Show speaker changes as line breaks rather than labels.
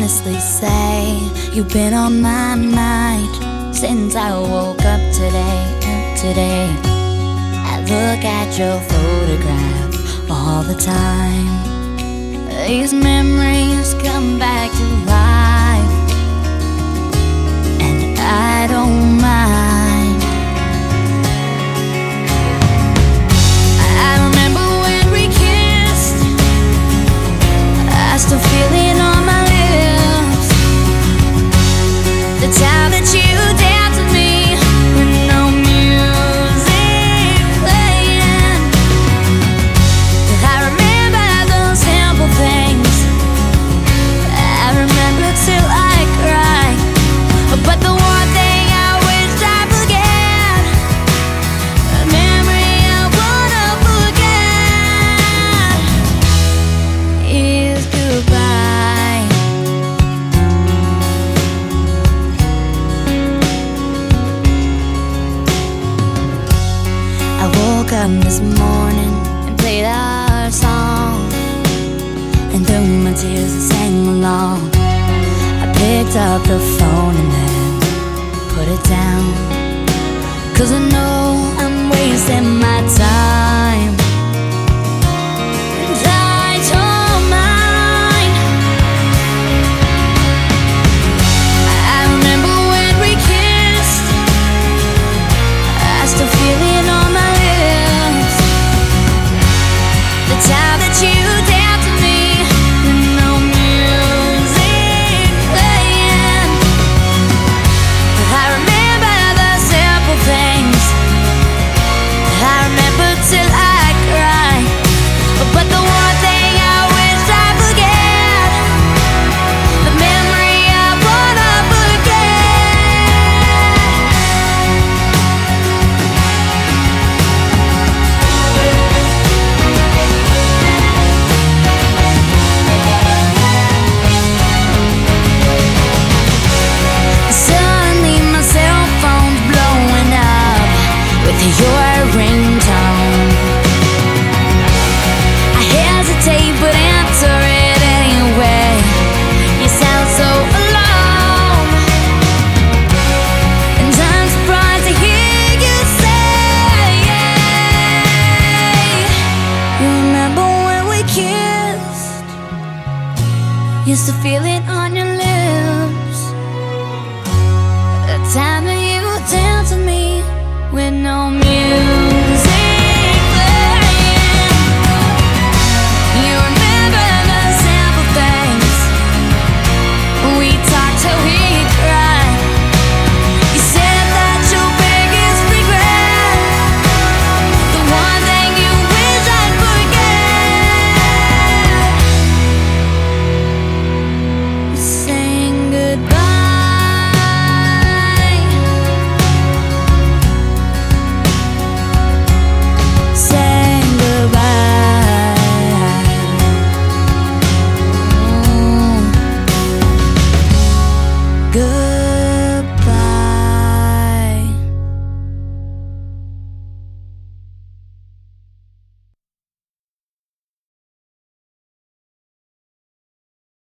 honestly say you've been on my mind since I woke up today. I look at your photograph all the time. These memories come back to life, and I don't mind. I remember when we kissed, I still feel it on my lips. The time that you danced with me with no music playing. I remember those simple things. I remember till I cry. But the one thing I wish I forget, a memory I wanna forget, is goodbye. I woke up this morning and played our song, and through my tears I sang along. I picked up the phone and then put it down, 'cause I know